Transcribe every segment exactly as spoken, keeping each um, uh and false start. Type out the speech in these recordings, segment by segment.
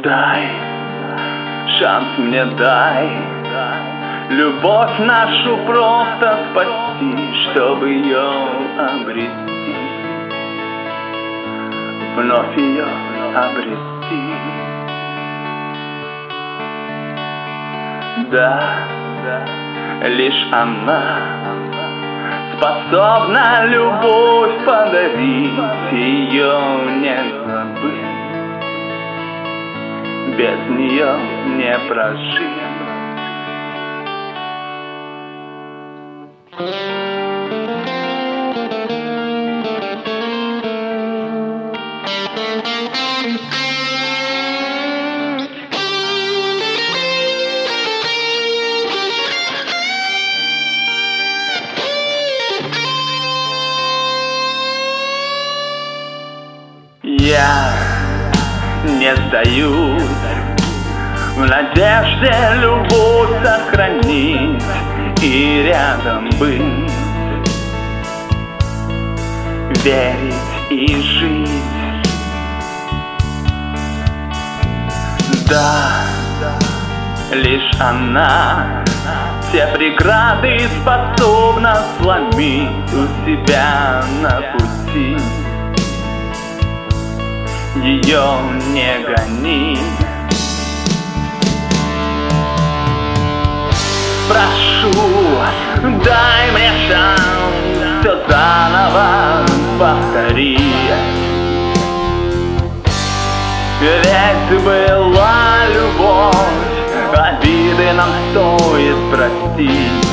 Дай, шанс мне дай, любовь нашу просто спасти, чтобы ее обрести, вновь ее обрести. Да, лишь она способна любовь подарить, ее не забыть, без нее не прожить. Я не сдаюсь в надежде любовь сохранить и рядом быть, верить и жить. Да, лишь она все преграды способна сломить у себя на пути. Ее не гони. Прошу, дай мне шанс все заново повторить. Ведь была любовь, обиды нам стоит простить.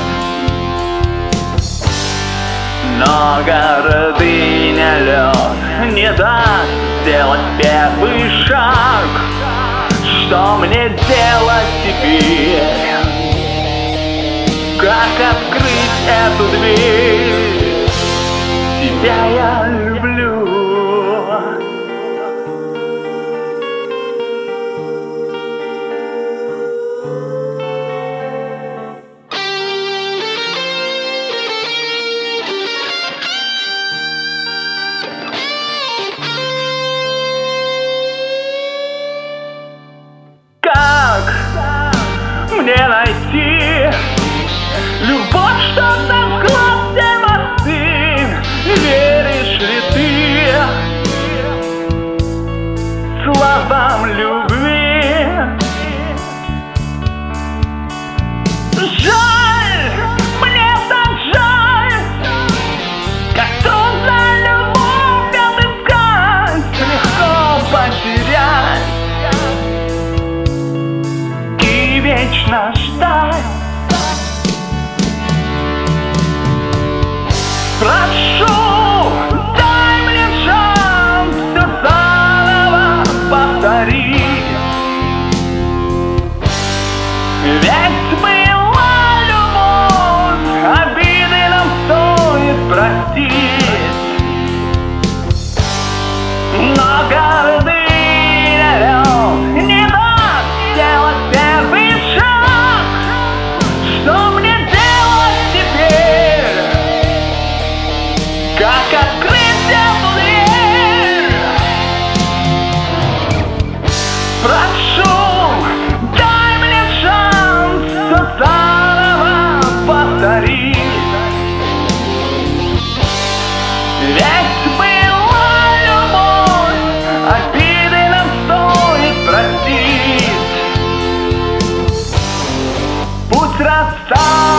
Но гордыня лед не даст сделать первый шаг. Что мне делать теперь? Как открыть эту дверь? Тебя я люблю. Мне найти любовь, что сомкнет все мосты? Веришь ли ты словам любви? Жаль, мне так жаль, как трудно любовь отыскать, легко потерять и вечно ждать. Прошу, дай мне шанс все заново повторить. Ведь была любовь, обиды нам стоит простить. Но гордыня лед не даст сделать первый шаг. Что мне делать теперь? Как открыть эту дверь? Прошу, дай мне шанс все заново повторить. Ведь была любовь, обиды нам стоит простить. Путь расстался.